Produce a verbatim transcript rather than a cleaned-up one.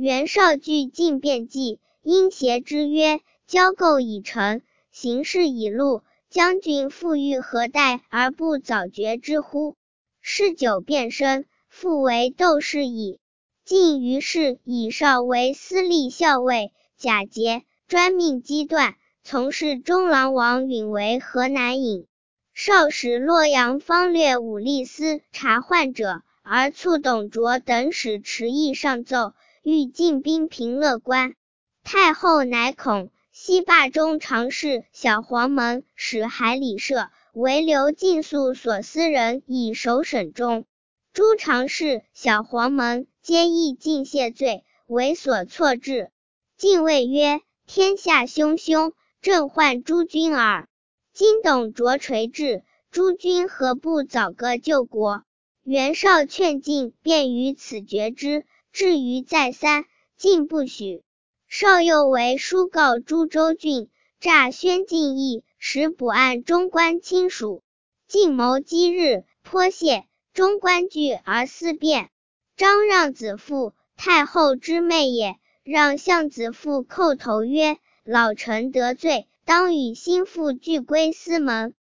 袁绍据进便计，因挟之曰：交构已成，形势已露，将军复欲何待而不早决之乎？事久变生，复为斗士矣。晋于是以绍为司隶校尉，假节，专命机断，从事中郎王允为河南尹。绍使洛阳方略武力司察患者，而促董卓等使迟议上奏，欲进兵平乐关。太后乃恐，西霸中常侍小黄门使海里舍为刘进素所私人以守省中。诸常侍小黄门皆议进谢罪，为所错置。进谓曰：天下汹汹，朕患诸君耳。今董卓垂至，诸君何不早个救国？袁绍劝进，便于此决之，至于再三，进不许。绍又为书告诸州郡，诈宣进议，使捕按中官亲属。进谋击日，颇谢，中官惧而思变。张让子父，太后之妹也，让向子父叩头曰：老臣得罪，当与心腹俱归司门。